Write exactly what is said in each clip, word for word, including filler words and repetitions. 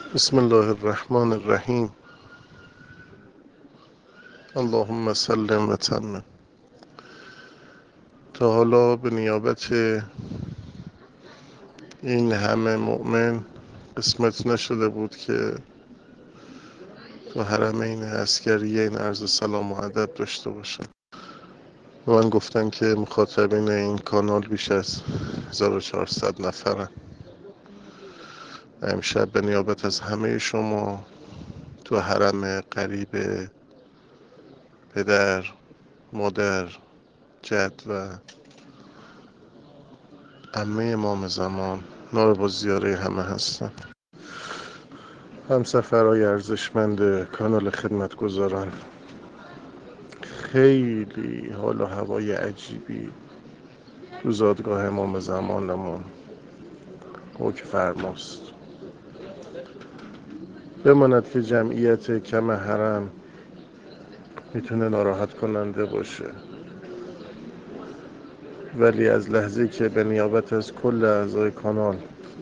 بسم الله الرحمن الرحیم. اللهم سلم و تمم. تا حالا به نیابت این همه مؤمن قسمت نشده بود که تو حرمین عسکریه این عرض سلام و ادب داشته باشم. به من گفتن که مخاطبین این کانال بیش از هزار و چهارصد نفرن. امشب به نیابت از همه شما تو حرم قریب پدر، مادر، جد و عمه امام زمان نایب الزیاره همه هستم. همسفرهای ارزشمند کانال خدمتگزاران، خیلی حال و هوای عجیبی تو زادگاه امام زمانمون حکم فرماست. بماند که جمعیت کم حرم میتونه ناراحت کننده باشه، ولی از لحظه که به نیابت از کل اعضای کانال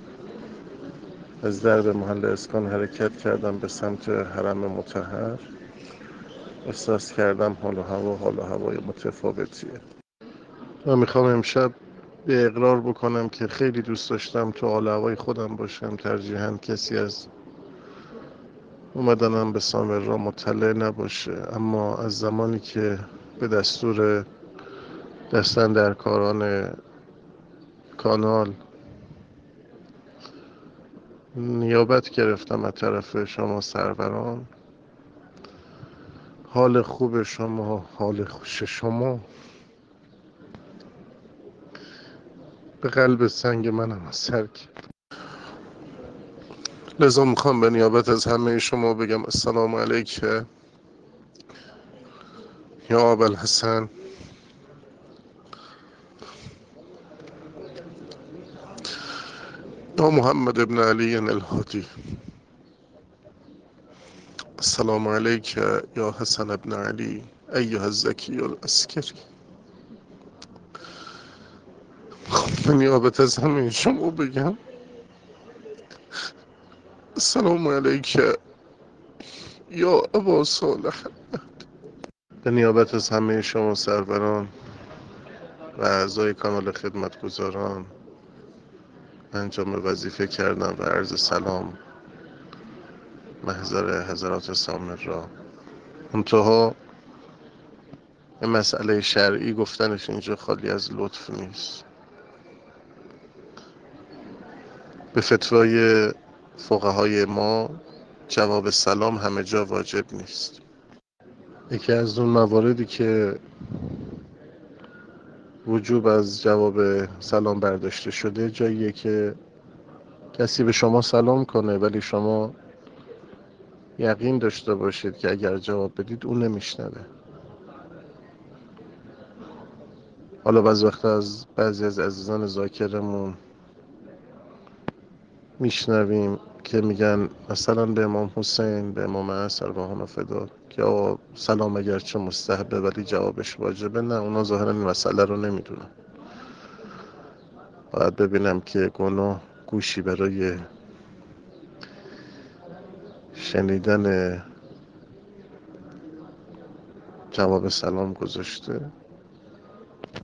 از درب محل اسکان حرکت کردم به سمت حرم مطهر، احساس کردم حال و هوا حال و هوای متفاوتیه. من میخوام امشب به اقرار بکنم که خیلی دوست داشتم تو حال و هوای خودم باشم، ترجیحاً کسی از اومدنم به سامر را مطلع نباشه، اما از زمانی که به دستور دستاندرکاران کانال نیابت گرفتم از طرف شما سروران، حال خوب شما، حال خوش شما به قلب سنگ منم اثر کرد. لذا میخوام به نیابت از همه شما بگم السلام علیک یا ابوالحسن، یا محمد ابن علی الهادی. السلام علیک یا حسن ابن علی ایها الزکی العسکری. به نیابت از همه شما بگم السلام علیک یا ابا صالح. به نیابت از همه شما سروران و اعضای کانال خدمتگزاران انجام وظیفه کردم و عرض سلام محضر حضرات سامر را. منتها این مسئله شرعی گفتنش اینجا خالی از لطف نیست. به فتوای فقهای ما جواب سلام همه جا واجب نیست. یکی از اون مواردی که وجوب از جواب سلام برداشته شده جاییه که کسی به شما سلام کنه ولی شما یقین داشته باشید که اگر جواب بدید اون نمیشنوه. حالا بعض وقت از بعضی از عزیزان ذاکرمون میشنویم که میگن مثلا به امام حسین، به امام عصر ارواحنا فدا، که آقا سلام اگرچه مستحبه ولی جوابش واجبه. نه، اونا ظاهرا این مسئله رو نمیدونن. باید ببینم که گناه گوشی برای شنیدن جواب سلام گذاشته